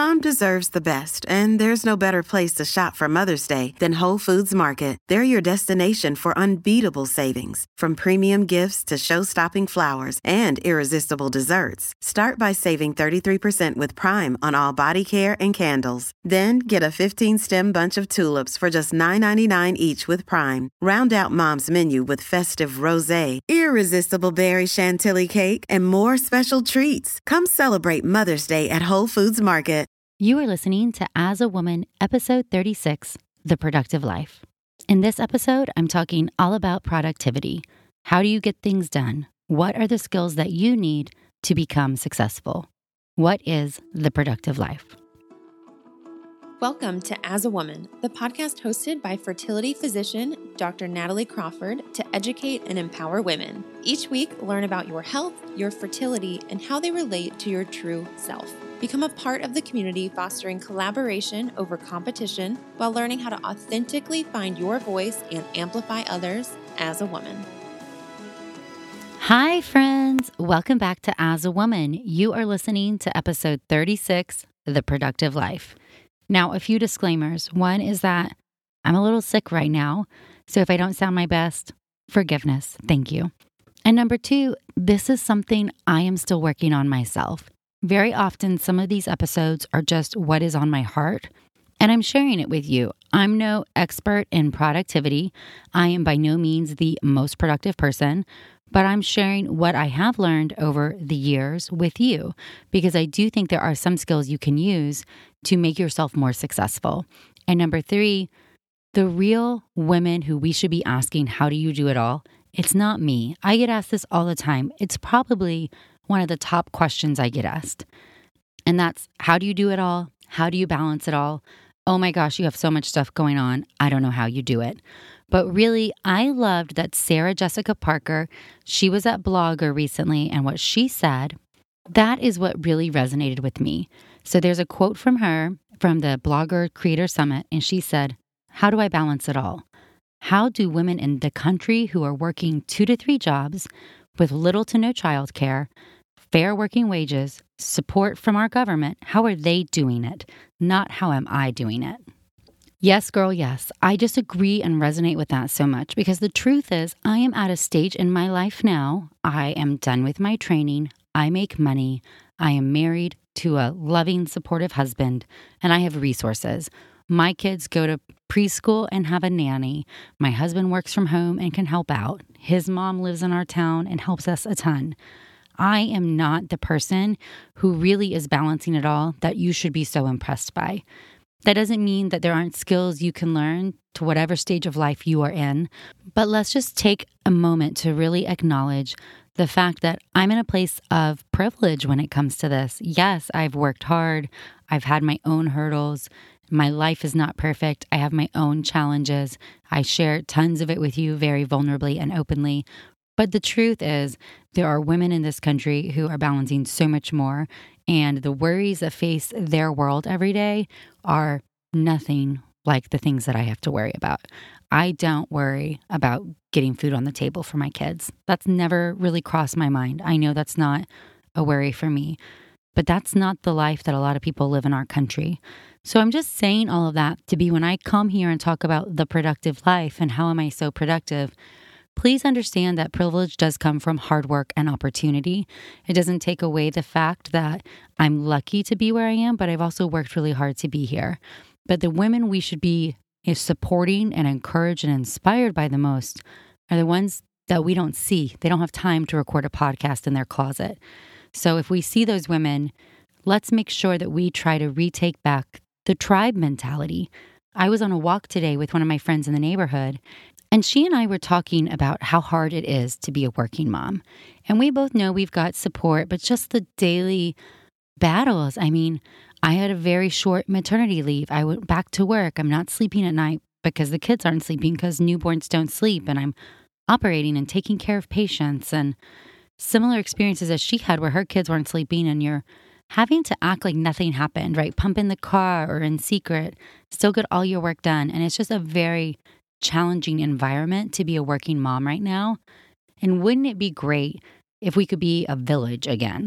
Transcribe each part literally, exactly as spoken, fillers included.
Mom deserves the best, and there's no better place to shop for Mother's Day than Whole Foods Market. They're your destination for unbeatable savings, from premium gifts to show-stopping flowers and irresistible desserts. Start by saving thirty-three percent with Prime on all body care and candles. Then get a fifteen-stem bunch of tulips for just nine ninety-nine each with Prime. Round out Mom's menu with festive rosé, irresistible berry chantilly cake, and more special treats. Come celebrate Mother's Day at Whole Foods Market. You are listening to As a Woman, episode thirty-six, The Productive Life. In this episode, I'm talking all about productivity. How do you get things done? What are the skills that you need to become successful? What is the productive life? Welcome to As a Woman, the podcast hosted by fertility physician Doctor Natalie Crawford to educate and empower women. Each week, learn about your health, your fertility, and how they relate to your true self. Become a part of the community fostering collaboration over competition while learning how to authentically find your voice and amplify others as a woman. Hi, friends. Welcome back to As a Woman. You are listening to episode thirty-six, The Productive Life. Now, a few disclaimers. One is that I'm a little sick right now, so if I don't sound my best, forgiveness. Thank you. And number two, this is something I am still working on myself. Very often, some of these episodes are just what is on my heart, and I'm sharing it with you. I'm no expert in productivity. I am by no means the most productive person, but I'm sharing what I have learned over the years with you because I do think there are some skills you can use to make yourself more successful. And number three, the real women who we should be asking, how do you do it all? It's not me. I get asked this all the time. It's probably one of the top questions I get asked. And that's, how do you do it all? How do you balance it all? Oh my gosh, you have so much stuff going on. I don't know how you do it. But really, I loved that Sarah Jessica Parker, she was at Blogger recently, and what she said, that is what really resonated with me. So there's a quote from her from the Blogger Creator Summit, and she said, how do I balance it all? How do women in the country who are working two to three jobs with little to no childcare, fair working wages, support from our government, how are they doing it? Not how am I doing it? Yes, girl, yes. I just agree and resonate with that so much because the truth is I am at a stage in my life now. I am done with my training. I make money. I am married to a loving, supportive husband, and I have resources. My kids go to preschool and have a nanny. My husband works from home and can help out. His mom lives in our town and helps us a ton. I am not the person who really is balancing it all that you should be so impressed by. That doesn't mean that there aren't skills you can learn to whatever stage of life you are in, but let's just take a moment to really acknowledge the fact that I'm in a place of privilege when it comes to this. Yes, I've worked hard. I've had my own hurdles. My life is not perfect. I have my own challenges. I share tons of it with you very vulnerably and openly. But the truth is, there are women in this country who are balancing so much more, and the worries that face their world every day are nothing like the things that I have to worry about. I don't worry about getting food on the table for my kids. That's never really crossed my mind. I know that's not a worry for me, but that's not the life that a lot of people live in our country. So I'm just saying all of that to be when I come here and talk about the productive life and how am I so productive, please understand that privilege does come from hard work and opportunity. It doesn't take away the fact that I'm lucky to be where I am, but I've also worked really hard to be here. But the women we should be supporting and encouraged and inspired by the most are the ones that we don't see. They don't have time to record a podcast in their closet. So if we see those women, let's make sure that we try to retake back the tribe mentality. I was on a walk today with one of my friends in the neighborhood, and she and I were talking about how hard it is to be a working mom. And we both know we've got support, but just the daily battles. I mean, I had a very short maternity leave. I went back to work. I'm not sleeping at night because the kids aren't sleeping because newborns don't sleep. And I'm operating and taking care of patients and similar experiences as she had where her kids weren't sleeping and you're having to act like nothing happened, right? Pump in the car or in secret, still get all your work done. And it's just a very challenging environment to be a working mom right now. And wouldn't it be great if we could be a village again?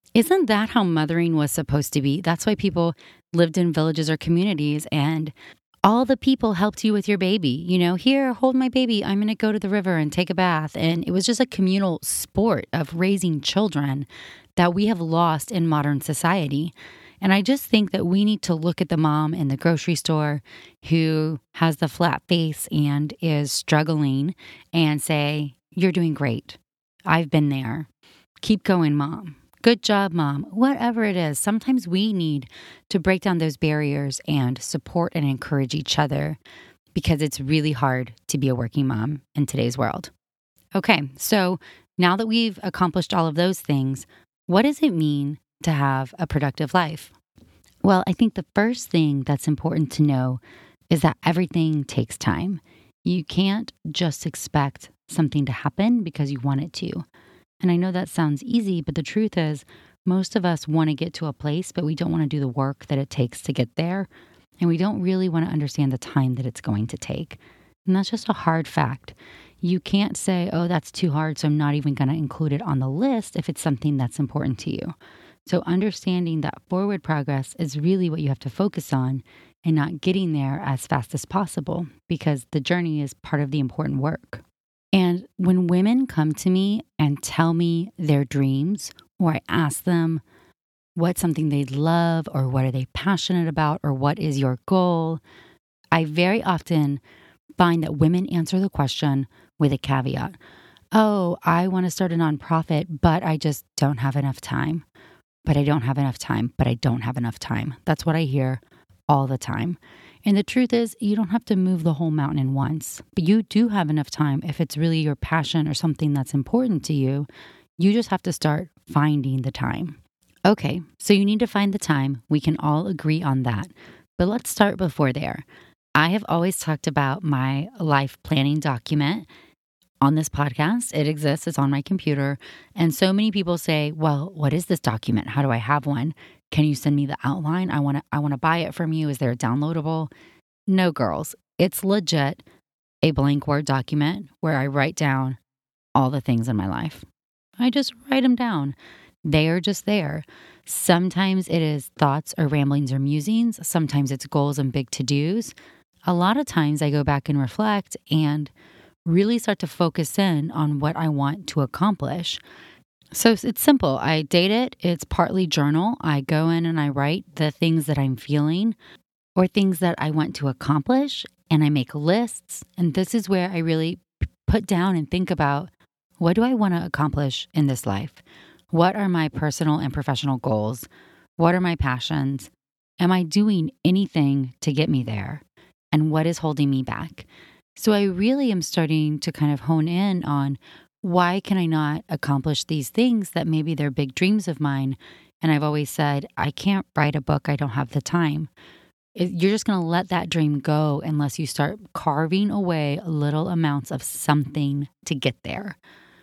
Isn't that how mothering was supposed to be? That's why people lived in villages or communities and all the people helped you with your baby. You know, here, hold my baby. I'm going to go to the river and take a bath. And it was just a communal sport of raising children that we have lost in modern society. And I just think that we need to look at the mom in the grocery store who has the flat face and is struggling and say, you're doing great. I've been there. Keep going, mom. Good job, mom. Whatever it is, sometimes we need to break down those barriers and support and encourage each other because it's really hard to be a working mom in today's world. Okay, so now that we've accomplished all of those things, what does it mean to have a productive life? Well, I think the first thing that's important to know is that everything takes time. You can't just expect something to happen because you want it to. And I know that sounds easy, but the truth is most of us want to get to a place, but we don't want to do the work that it takes to get there. And we don't really want to understand the time that it's going to take. And that's just a hard fact. You can't say, oh, that's too hard, so I'm not even going to include it on the list if it's something that's important to you. So understanding that forward progress is really what you have to focus on and not getting there as fast as possible because the journey is part of the important work. And when women come to me and tell me their dreams, or I ask them what's something they love, or what are they passionate about, or what is your goal, I very often find that women answer the question with a caveat. Oh, I want to start a nonprofit, but I just don't have enough time. But I don't have enough time, but I don't have enough time. That's what I hear all the time. And the truth is, you don't have to move the whole mountain in once, but you do have enough time if it's really your passion or something that's important to you. You just have to start finding the time. Okay, so you need to find the time. We can all agree on that. But let's start before there. I have always talked about my life planning document on this podcast. It exists. It's on my computer. And so many people say, well, what is this document? How do I have one? Can you send me the outline? I want to I want to buy it from you. Is there a downloadable? No, girls. It's legit a blank Word document where I write down all the things in my life. I just write them down. They are just there. Sometimes it is thoughts or ramblings or musings. Sometimes it's goals and big to-dos. A lot of times I go back and reflect and really start to focus in on what I want to accomplish. So it's simple. I date it. It's partly journal. I go in and I write the things that I'm feeling or things that I want to accomplish, and I make lists. And this is where I really put down and think about, what do I want to accomplish in this life? What are my personal and professional goals? What are my passions? Am I doing anything to get me there? And what is holding me back? So I really am starting to kind of hone in on, why can I not accomplish these things that maybe they're big dreams of mine? And I've always said, I can't write a book. I don't have the time. You're just going to let that dream go unless you start carving away little amounts of something to get there.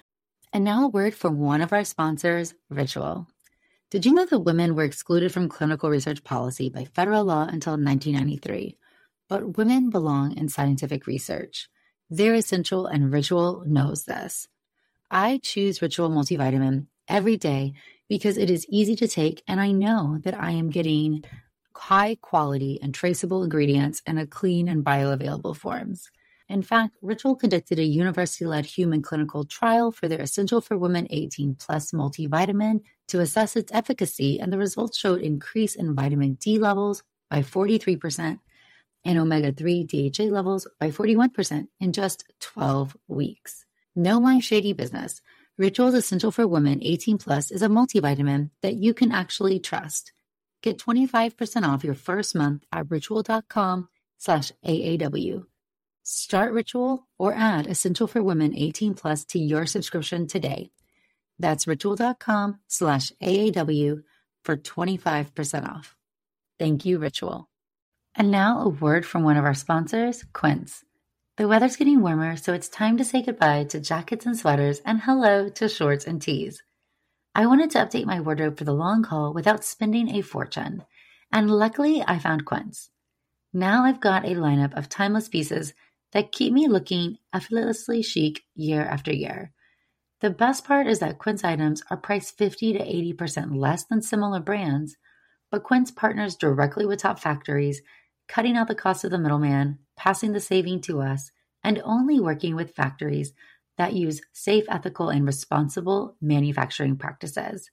And now a word from one of our sponsors, Ritual. Did you know that women were excluded from clinical research policy by federal law until nineteen ninety-three? But women belong in scientific research. They're essential, and Ritual knows this. I choose Ritual multivitamin every day because it is easy to take, and I know that I am getting high quality and traceable ingredients in a clean and bioavailable forms. In fact, Ritual conducted a university-led human clinical trial for their Essential for Women eighteen plus multivitamin to assess its efficacy, and the results showed increase in vitamin D levels by forty-three percent and omega three D H A levels by forty-one percent in just twelve weeks. No my shady business. Ritual's Essential for Women eighteen plus is a multivitamin that you can actually trust. Get twenty-five percent off your first month at ritual.com slash AAW. Start Ritual or add Essential for Women eighteen plus to your subscription today. That's ritual.com slash AAW for twenty-five percent off. Thank you, Ritual. And now a word from one of our sponsors, Quince. The weather's getting warmer, so it's time to say goodbye to jackets and sweaters and hello to shorts and tees. I wanted to update my wardrobe for the long haul without spending a fortune, and luckily I found Quince. Now I've got a lineup of timeless pieces that keep me looking effortlessly chic year after year. The best part is that Quince items are priced fifty to eighty percent less than similar brands, but Quince partners directly with top factories, cutting out the cost of the middleman, passing the saving to us, and only working with factories that use safe, ethical, and responsible manufacturing practices.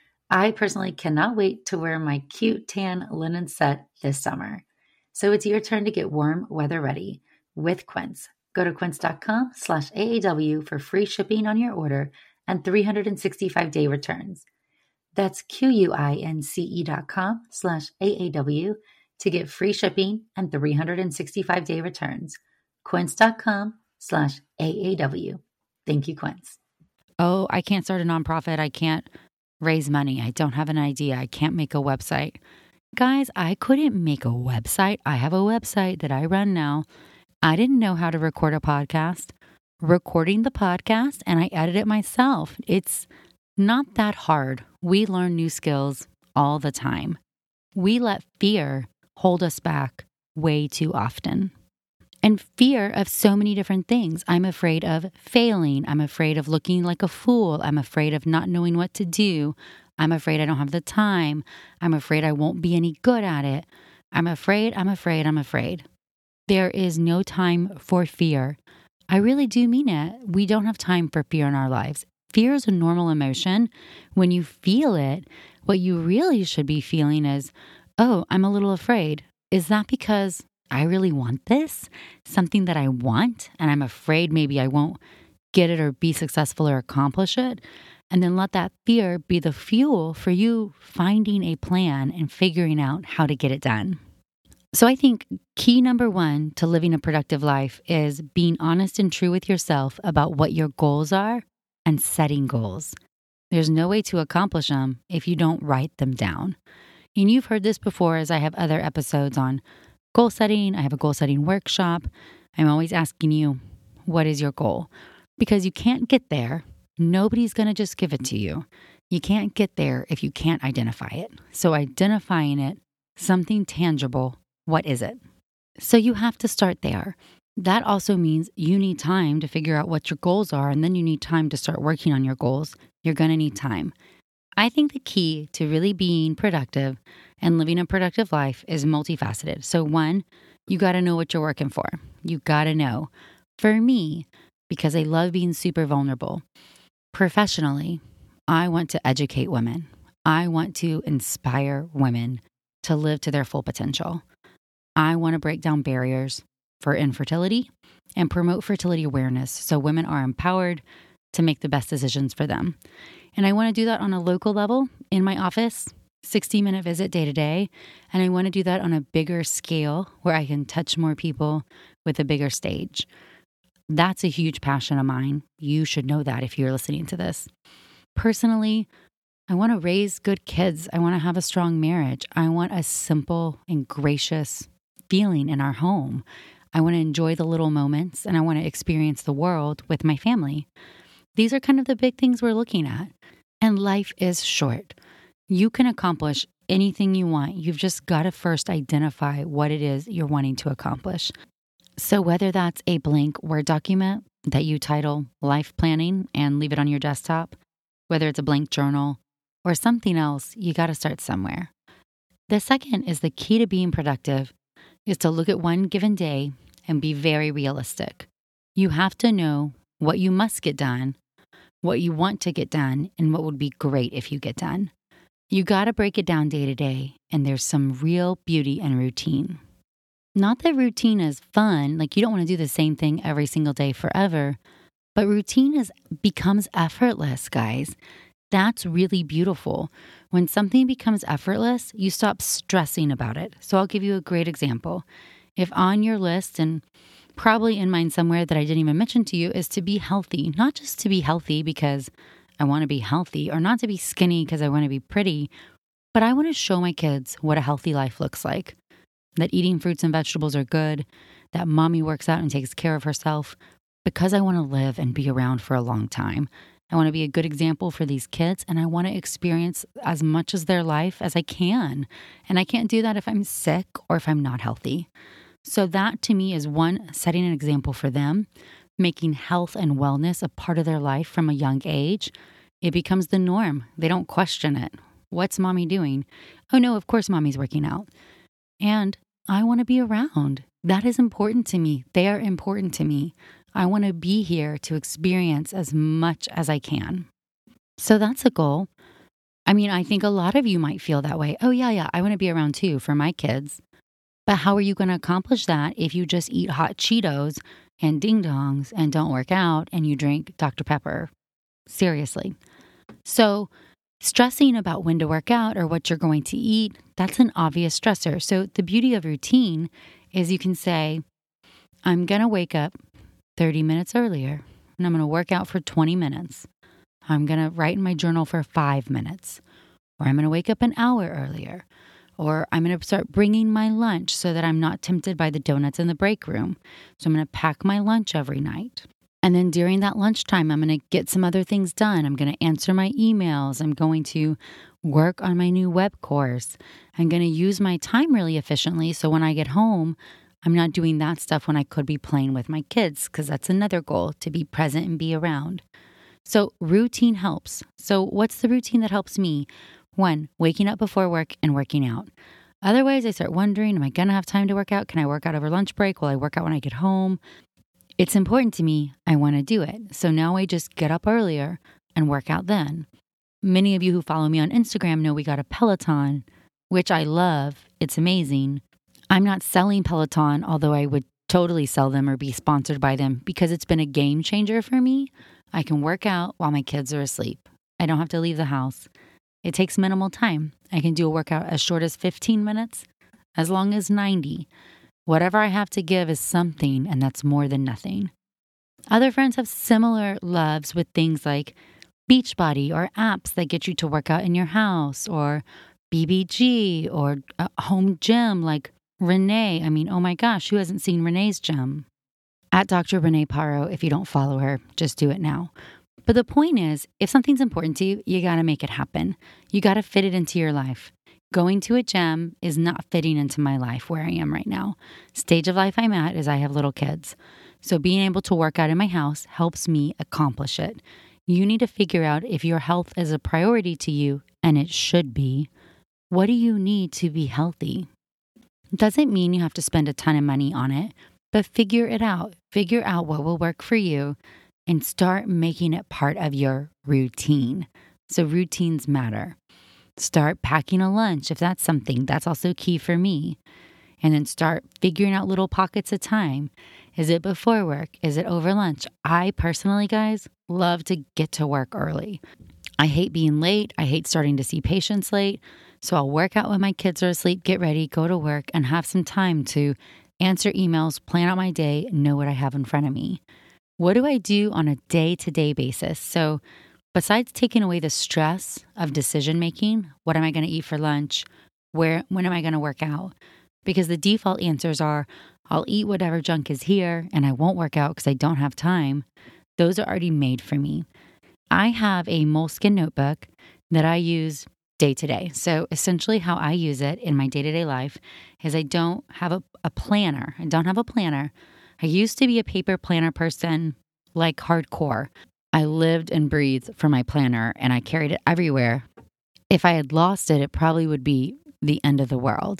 I personally cannot wait to wear my cute tan linen set this summer. So it's your turn to get warm weather ready with Quince. Go to quince.com slash AAW for free shipping on your order and three hundred sixty-five day returns. That's Q-U-I-N-C-E dot com slash A-A-W to get free shipping and three hundred sixty-five day returns. Quince.com slash A-A-W. Thank you, Quince. Oh, I can't start a nonprofit. I can't raise money. I don't have an idea. I can't make a website. Guys, I couldn't make a website. I have a website that I run now. I didn't know how to record a podcast. Recording the podcast, and I edit it myself. It's not that hard. We learn new skills all the time. We let fear hold us back way too often. And fear of so many different things. I'm afraid of failing. I'm afraid of looking like a fool. I'm afraid of not knowing what to do. I'm afraid I don't have the time. I'm afraid I won't be any good at it. I'm afraid, I'm afraid, I'm afraid. There is no time for fear. I really do mean it. We don't have time for fear in our lives. Fear is a normal emotion. When you feel it, what you really should be feeling is, oh, I'm a little afraid. Is that because I really want this? Something that I want, and I'm afraid maybe I won't get it or be successful or accomplish it? And then let that fear be the fuel for you finding a plan and figuring out how to get it done. So I think key number one to living a productive life is being honest and true with yourself about what your goals are and setting goals. There's no way to accomplish them if you don't write them down. And you've heard this before, as I have other episodes on goal setting. I have a goal setting workshop. I'm always asking you, what is your goal? Because you can't get there. Nobody's going to just give it to you. You can't get there if you can't identify it. So identifying it, something tangible, what is it? So you have to start there. That also means you need time to figure out what your goals are, and then you need time to start working on your goals. You're going to need time. I think the key to really being productive and living a productive life is multifaceted. So one, you got to know what you're working for. You got to know. For me, because I love being super vulnerable, professionally, I want to educate women. I want to inspire women to live to their full potential. I want to break down barriers for infertility and promote fertility awareness so women are empowered to make the best decisions for them. And I want to do that on a local level in my office, sixty minute visit day to day. And I want to do that on a bigger scale where I can touch more people with a bigger stage. That's a huge passion of mine. You should know that if you're listening to this. Personally, I want to raise good kids. I want to have a strong marriage. I want a simple and gracious feeling in our home. I want to enjoy the little moments, and I want to experience the world with my family. These are kind of the big things we're looking at. And life is short. You can accomplish anything you want. You've just got to first identify what it is you're wanting to accomplish. So whether that's a blank Word document that you title Life Planning and leave it on your desktop, whether it's a blank journal or something else, you got to start somewhere. The second is the key to being productive is to look at one given day and be very realistic. You have to know what you must get done, what you want to get done, and what would be great if you get done. You got to break it down day to day, and there's some real beauty in routine. Not that routine is fun, like you don't want to do the same thing every single day forever, but routine is becomes effortless, guys. That's really beautiful. When something becomes effortless, you stop stressing about it. So I'll give you a great example. If on your list, and probably in mine somewhere that I didn't even mention to you, is to be healthy, not just to be healthy because I want to be healthy, or not to be skinny because I want to be pretty, but I want to show my kids what a healthy life looks like. That eating fruits and vegetables are good, that mommy works out and takes care of herself, because I want to live and be around for a long time. I want to be a good example for these kids, and I want to experience as much of their life as I can. And I can't do that if I'm sick or if I'm not healthy. So that to me is one, setting an example for them. making health and wellness a part of their life from a young age, it becomes the norm. They don't question it. What's mommy doing? Oh no, of course mommy's working out. And I want to be around. That is important to me. They are important to me. I want to be here to experience as much as I can. So that's a goal. I mean, I think a lot of you might feel that way. Oh yeah, yeah, I want to be around too for my kids. But how are you going to accomplish that if you just eat hot Cheetos and ding dongs and don't work out and you drink Doctor Pepper? Seriously. So stressing about when to work out or what you're going to eat, that's an obvious stressor. So the beauty of routine is you can say, I'm going to wake up thirty minutes earlier and I'm going to work out for twenty minutes. I'm going to write in my journal for five minutes. Or I'm going to wake up an hour earlier. Or I'm going to start bringing my lunch so that I'm not tempted by the donuts in the break room. So I'm going to pack my lunch every night. And then during that lunchtime, I'm going to get some other things done. I'm going to answer my emails. I'm going to work on my new web course. I'm going to use my time really efficiently. So when I get home, I'm not doing that stuff when I could be playing with my kids, because that's another goal, to be present and be around. So routine helps. So what's the routine that helps me? One, waking up before work and working out. Otherwise, I start wondering, am I going to have time to work out? Can I work out over lunch break? Will I work out when I get home? It's important to me. I want to do it. So now I just get up earlier and work out then. Many of you who follow me on Instagram know we got a Peloton, which I love. It's amazing. I'm not selling Peloton, although I would totally sell them or be sponsored by them, because it's been a game changer for me. I can work out while my kids are asleep. I don't have to leave the house. It takes minimal time. I can do a workout as short as fifteen minutes, as long as ninety. Whatever I have to give is something, and that's more than nothing. Other friends have similar loves with things like Beachbody or apps that get you to work out in your house, or B B G, or a home gym like Renee. I mean, oh my gosh, who hasn't seen Renee's gym? At Doctor Renee Paro, if you don't follow her, just do it now. But the point is, if something's important to you, you got to make it happen. You got to fit it into your life. Going to a gym is not fitting into my life where I am right now. Stage of life I'm at is I have little kids. So being able to work out in my house helps me accomplish it. You need to figure out if your health is a priority to you, and it should be. What do you need to be healthy? It doesn't mean you have to spend a ton of money on it, but figure it out. Figure out what will work for you and start making it part of your routine. So routines matter. Start packing a lunch if that's something. That's also key for me. And then start figuring out little pockets of time. Is it before work? Is it over lunch? I personally, guys, love to get to work early. I hate being late. I hate starting to see patients late. So I'll work out when my kids are asleep, get ready, go to work, and have some time to answer emails, plan out my day, know what I have in front of me. What do I do on a day-to-day basis? So besides taking away the stress of decision making, what am I going to eat for lunch? Where, when am I going to work out? Because the default answers are, I'll eat whatever junk is here and I won't work out because I don't have time. Those are already made for me. I have a Moleskine notebook that I use day to day. So essentially how I use it in my day-to-day life is I don't have a, a planner. I don't have a planner. I used to be a paper planner person, like hardcore. I lived and breathed for my planner and I carried it everywhere. If I had lost it, it probably would be the end of the world.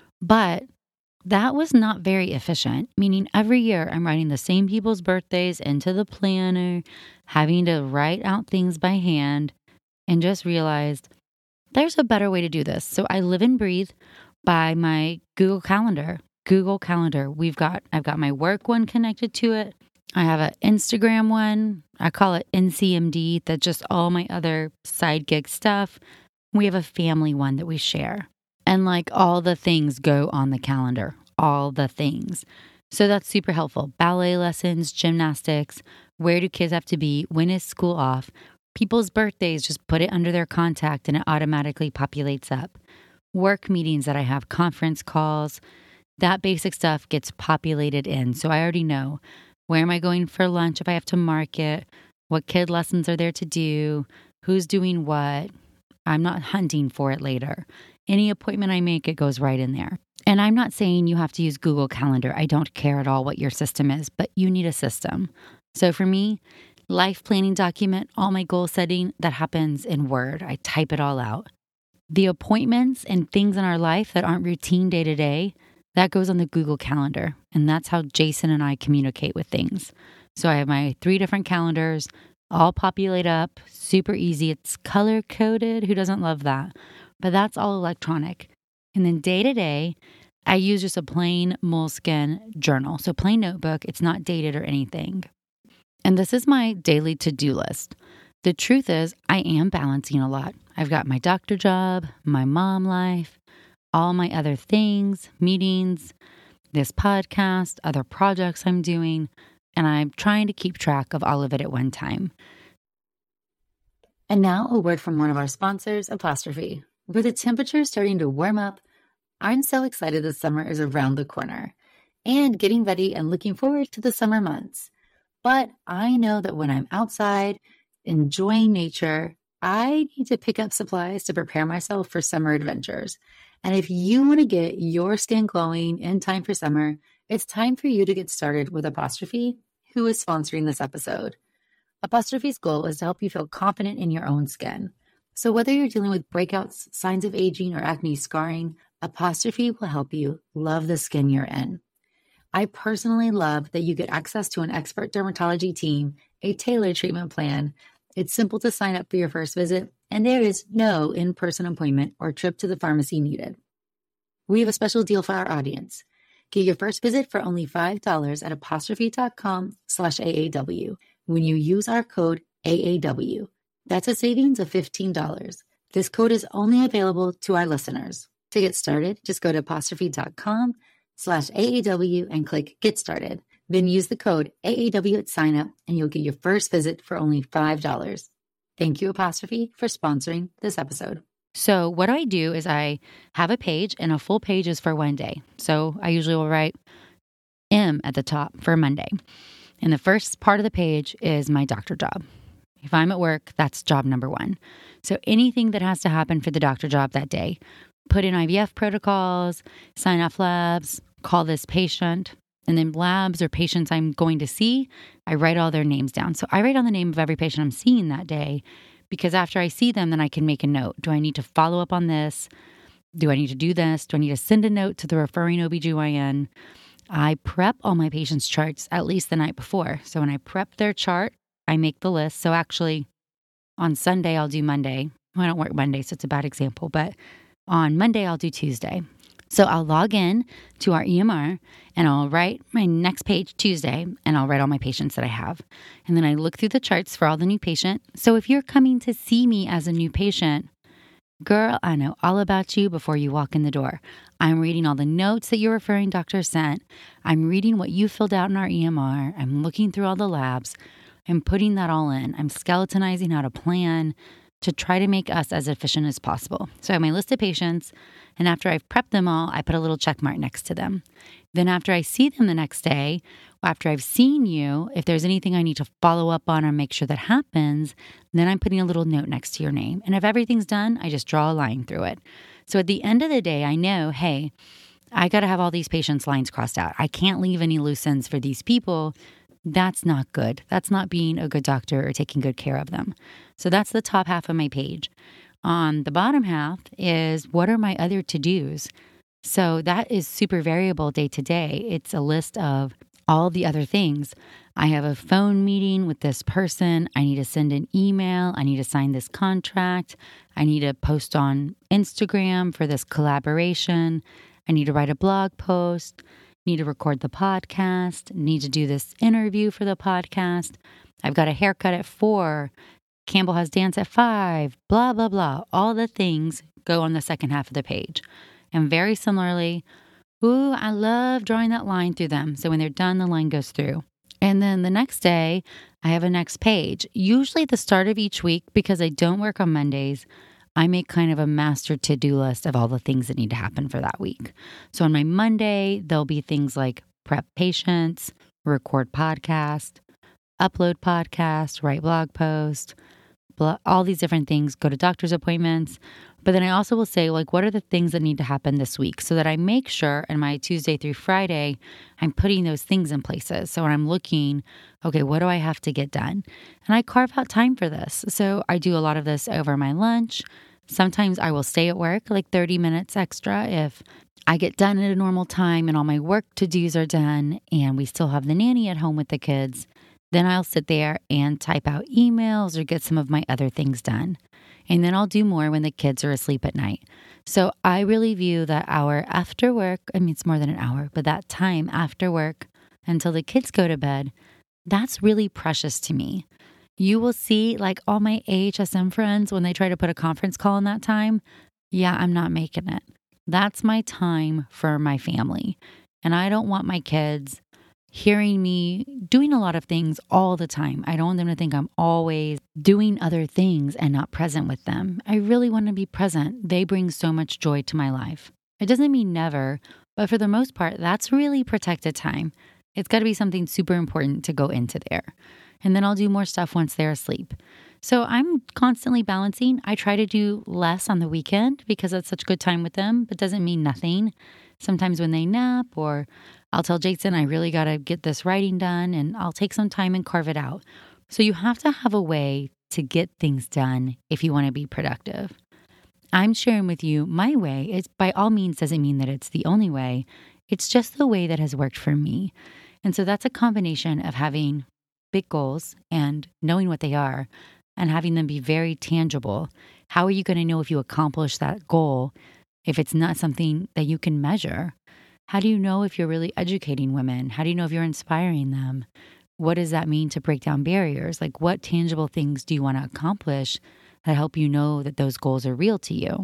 But that was not very efficient, meaning every year I'm writing the same people's birthdays into the planner, having to write out things by hand, and just realized there's a better way to do this. So I live and breathe by my Google Calendar. Google Calendar. We've got, I've got my work one connected to it. I have an Instagram one. I call it N C M D. That's just all my other side gig stuff. We have a family one that we share. And like all the things go on the calendar, all the things. So that's super helpful. Ballet lessons, gymnastics, where do kids have to be? When is school off? People's birthdays, just put it under their contact and it automatically populates up. Work meetings that I have, conference calls, that basic stuff gets populated in. So I already know, where am I going for lunch if I have to market? What kid lessons are there to do? Who's doing what? I'm not hunting for it later. Any appointment I make, it goes right in there. And I'm not saying you have to use Google Calendar. I don't care at all what your system is, but you need a system. So for me, life planning document, all my goal setting, that happens in Word. I type it all out. The appointments and things in our life that aren't routine day to day, that goes on the Google Calendar. And that's how Jason and I communicate with things. So I have my three different calendars, all populate up, super easy. It's color coded. Who doesn't love that? But that's all electronic. And then day to day, I use just a plain Moleskine journal. So plain notebook. It's not dated or anything. And this is my daily to-do list. The truth is, I am balancing a lot. I've got my doctor job, my mom life, all my other things, meetings, this podcast, other projects I'm doing, and I'm trying to keep track of all of it at one time. And now a word from one of our sponsors, Apostrophe. With the temperature starting to warm up, I'm so excited the summer is around the corner and getting ready and looking forward to the summer months. But I know that when I'm outside, enjoying nature, I need to pick up supplies to prepare myself for summer adventures. And if you want to get your skin glowing in time for summer, it's time for you to get started with Apostrophe, who is sponsoring this episode. Apostrophe's goal is to help you feel confident in your own skin. So whether you're dealing with breakouts, signs of aging, or acne scarring, Apostrophe will help you love the skin you're in. I personally love that you get access to an expert dermatology team, a tailored treatment plan. It's simple to sign up for your first visit, and there is no in-person appointment or trip to the pharmacy needed. We have a special deal for our audience. Get your first visit for only five dollars at apostrophe.com slash AAW when you use our code A A W. That's a savings of fifteen dollars. This code is only available to our listeners. To get started, just go to apostrophe.com slash AAW and click Get Started. Then use the code A A W at sign up and you'll get your first visit for only five dollars. Thank you, Apostrophe, for sponsoring this episode. So what I do is I have a page, and a full page is for one day. So I usually will write M at the top for Monday. And the first part of the page is my doctor job. If I'm at work, that's job number one. So anything that has to happen for the doctor job that day, put in I V F protocols, sign off labs, call this patient, and then labs or patients I'm going to see, I write all their names down. So I write down the name of every patient I'm seeing that day, because after I see them, then I can make a note. Do I need to follow up on this? Do I need to do this? Do I need to send a note to the referring O B G Y N? I prep all my patients' charts at least the night before. So when I prep their chart, I make the list. So actually on Sunday, I'll do Monday. Well, I don't work Monday, so it's a bad example, but on Monday, I'll do Tuesday. So I'll log in to our E M R and I'll write my next page Tuesday, and I'll write all my patients that I have. And then I look through the charts for all the new patient. So if you're coming to see me as a new patient, girl, I know all about you before you walk in the door. I'm reading all the notes that your referring doctor sent. I'm reading what you filled out in our E M R. I'm looking through all the labs. I'm putting that all in. I'm skeletonizing out a plan to try to make us as efficient as possible. So I have my list of patients, and after I've prepped them all, I put a little check mark next to them. Then after I see them the next day, after I've seen you, if there's anything I need to follow up on or make sure that happens, then I'm putting a little note next to your name. And if everything's done, I just draw a line through it. So at the end of the day, I know, hey, I got to have all these patients' lines crossed out. I can't leave any loose ends for these people. That's not good. That's not being a good doctor or taking good care of them. So that's the top half of my page. On the bottom half is what are my other to-dos? So that is super variable day to day. It's a list of all the other things. I have a phone meeting with this person. I need to send an email. I need to sign this contract. I need to post on Instagram for this collaboration. I need to write a blog post. Need to record the podcast, need to do this interview for the podcast. I've got a haircut at four. Campbell has dance at five, blah, blah, blah. All the things go on the second half of the page. And very similarly, ooh, I love drawing that line through them. So when they're done, the line goes through. And then the next day, I have a next page. Usually at the start of each week, because I don't work on Mondays, I make kind of a master to-do list of all the things that need to happen for that week. So on my Monday, there'll be things like prep patients, record podcast, upload podcast, write blog post, blah, all these different things, go to doctor's appointments. But then I also will say, like, what are the things that need to happen this week so that I make sure in my Tuesday through Friday, I'm putting those things in places. So when I'm looking, okay, what do I have to get done? And I carve out time for this. So I do a lot of this over my lunch. Sometimes I will stay at work like thirty minutes extra if I get done at a normal time and all my work to-dos are done and we still have the nanny at home with the kids. Then I'll sit there and type out emails or get some of my other things done. And then I'll do more when the kids are asleep at night. So I really view that hour after work, I mean, it's more than an hour, but that time after work until the kids go to bed, that's really precious to me. You will see like all my A H S M friends, when they try to put a conference call in that time, yeah, I'm not making it. That's my time for my family. And I don't want my kids hearing me doing a lot of things all the time. I don't want them to think I'm always doing other things and not present with them. I really want to be present. They bring so much joy to my life. It doesn't mean never, but for the most part, that's really protected time. It's got to be something super important to go into there. And then I'll do more stuff once they're asleep. So I'm constantly balancing. I try to do less on the weekend because it's such a good time with them, but doesn't mean nothing. Sometimes when they nap, or I'll tell Jason, I really got to get this writing done, and I'll take some time and carve it out. So you have to have a way to get things done if you want to be productive. I'm sharing with you my way. It by all means doesn't mean that it's the only way. It's just the way that has worked for me. And so that's a combination of having big goals and knowing what they are and having them be very tangible. How are you going to know if you accomplish that goal if it's not something that you can measure? How do you know if you're really educating women? How do you know if you're inspiring them? What does that mean to break down barriers? Like, what tangible things do you want to accomplish that help you know that those goals are real to you?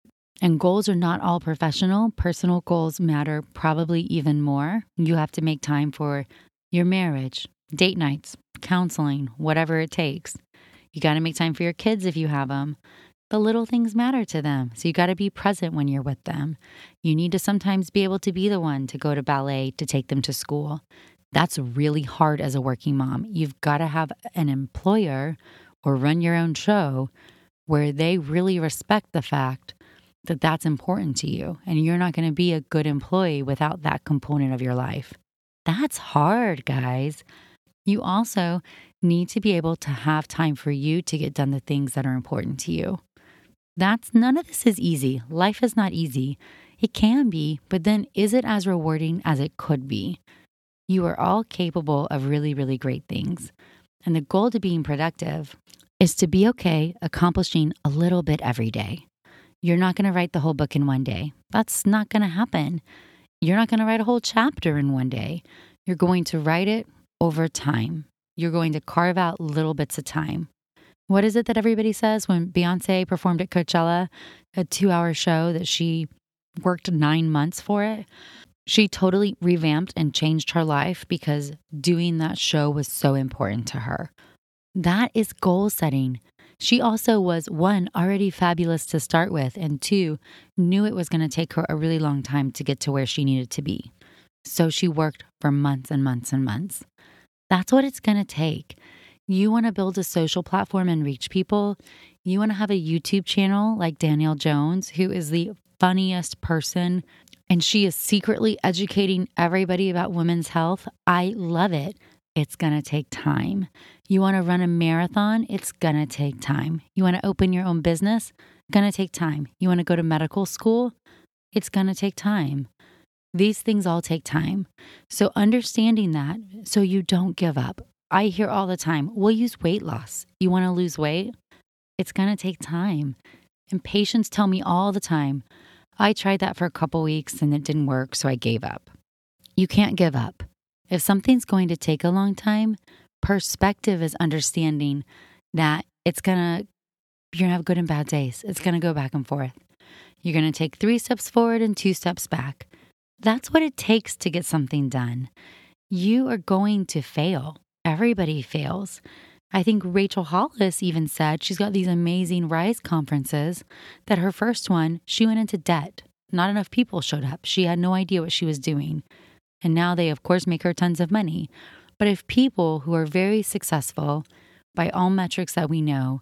And goals are not all professional. Personal goals matter probably even more. You have to make time for your marriage, date nights, counseling, whatever it takes. You got to make time for your kids if you have them. The little things matter to them, so you got to be present when you're with them. You need to sometimes be able to be the one to go to ballet, to take them to school. That's really hard as a working mom. You've got to have an employer or run your own show where they really respect the fact that that's important to you, and you're not going to be a good employee without that component of your life. That's hard, guys. You also need to be able to have time for you to get done the things that are important to you. That's none of this is easy. Life is not easy. It can be, but then is it as rewarding as it could be? You are all capable of really, really great things. And the goal to being productive is to be okay accomplishing a little bit every day. You're not going to write the whole book in one day. That's not going to happen. You're not going to write a whole chapter in one day. You're going to write it over time. You're going to carve out little bits of time. What is it that everybody says when Beyonce performed at Coachella, a two-hour show that she worked nine months for it? She totally revamped and changed her life because doing that show was so important to her. That is goal setting. She also was, one, already fabulous to start with, and two, knew it was going to take her a really long time to get to where she needed to be. So she worked for months and months and months. That's what it's going to take. You want to build a social platform and reach people. You want to have a YouTube channel like Danielle Jones, who is the funniest person, and she is secretly educating everybody about women's health. I love it. It's going to take time. You want to run a marathon? It's going to take time. You want to open your own business? Going to take time. You want to go to medical school? It's going to take time. These things all take time. So understanding that so you don't give up. I hear all the time, we'll use weight loss. You want to lose weight? It's going to take time. And patients tell me all the time, I tried that for a couple weeks and it didn't work, so I gave up. You can't give up. If something's going to take a long time, perspective is understanding that it's going to, you're going to have good and bad days. It's going to go back and forth. You're going to take three steps forward and two steps back. That's what it takes to get something done. You are going to fail. Everybody fails. I think Rachel Hollis even said she's got these amazing Rise conferences that her first one, she went into debt. Not enough people showed up. She had no idea what she was doing. And now they, of course, make her tons of money. But if people who are very successful by all metrics that we know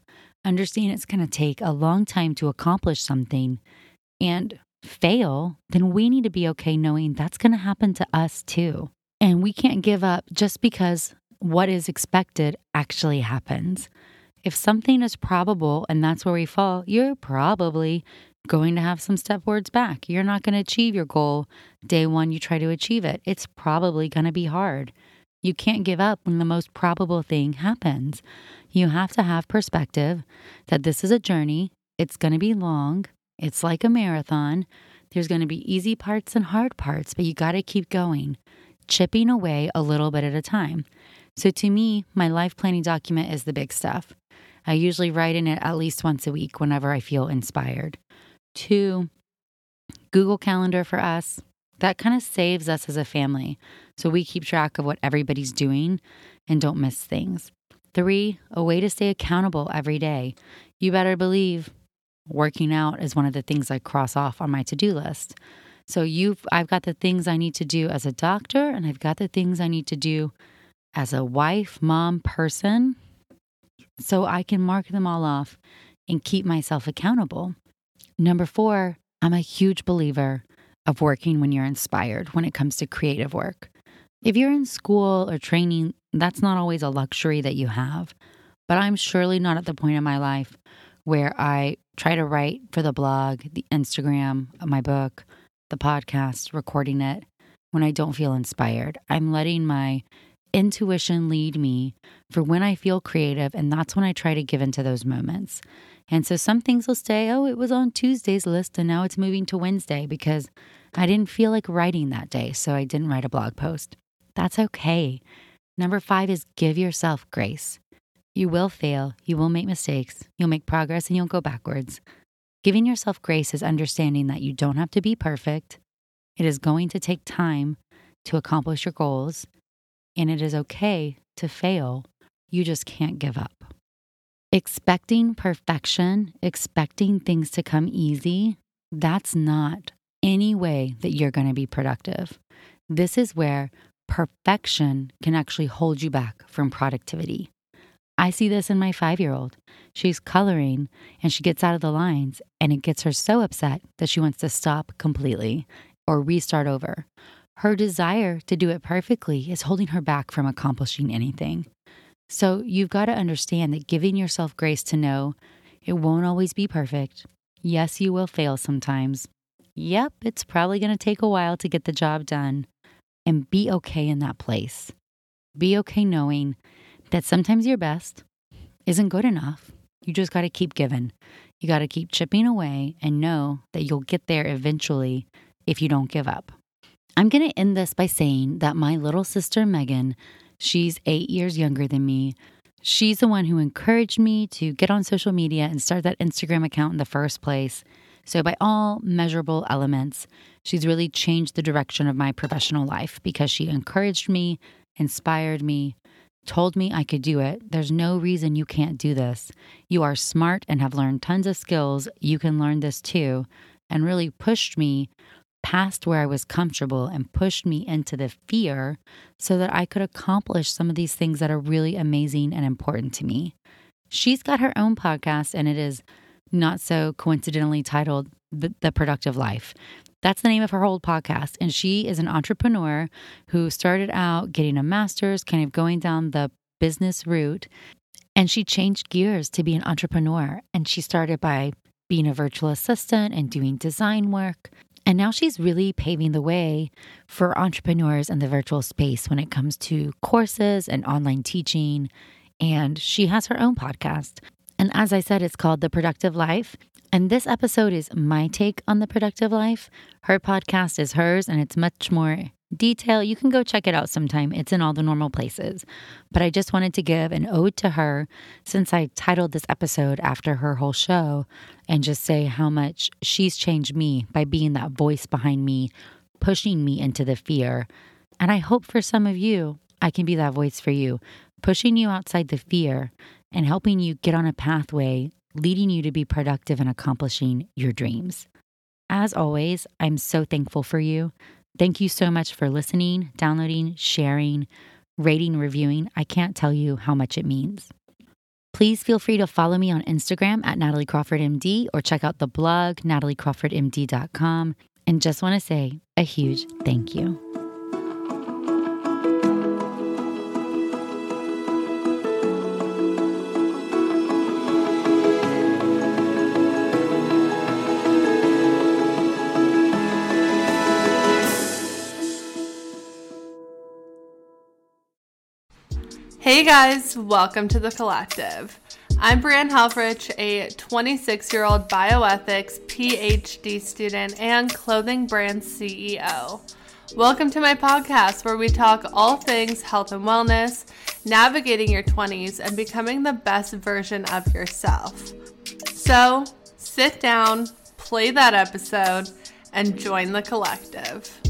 understand it's going to take a long time to accomplish something and fail, then we need to be okay knowing that's going to happen to us too. And we can't give up just because what is expected actually happens. If something is probable and that's where we fall, you're probably going to have some step forwards back. You're not going to achieve your goal day one you try to achieve it. It's probably going to be hard. You can't give up when the most probable thing happens. You have to have perspective that this is a journey. It's going to be long. It's like a marathon. There's going to be easy parts and hard parts, but you got to keep going, chipping away a little bit at a time. So to me, my life planning document is the big stuff. I usually write in it at least once a week whenever I feel inspired. Two, Google Calendar for us. That kind of saves us as a family. So we keep track of what everybody's doing and don't miss things. Three, a way to stay accountable every day. You better believe working out is one of the things I cross off on my to-do list. So you've, I've got the things I need to do as a doctor, and I've got the things I need to do as a wife, mom, person. So I can mark them all off and keep myself accountable. Number four, I'm a huge believer of working when you're inspired when it comes to creative work. If you're in school or training, that's not always a luxury that you have. But I'm surely not at the point in my life where I try to write for the blog, the Instagram, my book, the podcast, recording it when I don't feel inspired. I'm letting my intuition lead me for when I feel creative, and that's when I try to give into those moments. And so some things will stay, oh, it was on Tuesday's list and now it's moving to Wednesday because I didn't feel like writing that day, so I didn't write a blog post. That's okay. Number five is give yourself grace. You will fail, you will make mistakes, you'll make progress, and you'll go backwards. Giving yourself grace is understanding that you don't have to be perfect. It is going to take time to accomplish your goals, and it is okay to fail. You just can't give up. Expecting perfection, expecting things to come easy, that's not any way that you're going to be productive. This is where perfection can actually hold you back from productivity. I see this in my five-year-old. She's coloring and she gets out of the lines and it gets her so upset that she wants to stop completely or restart over. Her desire to do it perfectly is holding her back from accomplishing anything. So you've got to understand that giving yourself grace to know it won't always be perfect. Yes, you will fail sometimes. Yep, it's probably going to take a while to get the job done. And be okay in that place. Be okay knowing that sometimes your best isn't good enough. You just got to keep giving. You got to keep chipping away and know that you'll get there eventually if you don't give up. I'm going to end this by saying that my little sister, Megan, she's eight years younger than me. She's the one who encouraged me to get on social media and start that Instagram account in the first place. So by all measurable elements, she's really changed the direction of my professional life because she encouraged me, inspired me, told me I could do it. There's no reason you can't do this. You are smart and have learned tons of skills. You can learn this too. And really pushed me past where I was comfortable and pushed me into the fear so that I could accomplish some of these things that are really amazing and important to me. She's got her own podcast, and it is not so coincidentally titled The, the Productive Life. That's the name of her whole podcast. And she is an entrepreneur who started out getting a master's, kind of going down the business route. And she changed gears to be an entrepreneur. And she started by being a virtual assistant and doing design work. And now she's really paving the way for entrepreneurs in the virtual space when it comes to courses and online teaching. And she has her own podcast. And as I said, it's called The Productive Life. And this episode is my take on The Productive Life. Her podcast is hers, and it's much more detailed. You can go check it out sometime. It's in all the normal places. But I just wanted to give an ode to her since I titled this episode after her whole show and just say how much she's changed me by being that voice behind me, pushing me into the fear. And I hope for some of you, I can be that voice for you, pushing you outside the fear and helping you get on a pathway, leading you to be productive and accomplishing your dreams. As always, I'm so thankful for you. Thank you so much for listening, downloading, sharing, rating, reviewing. I can't tell you how much it means. Please feel free to follow me on Instagram at Natalie Crawford M D or check out the blog, natalie crawford m d dot com. And just want to say a huge thank you. Hey guys, welcome to The Collective. I'm Brianne Helfrich, a twenty-six-year-old bioethics P H D student and clothing brand C E O. Welcome to my podcast where we talk all things health and wellness, navigating your twenties, and becoming the best version of yourself. So, sit down, play that episode, and join the collective.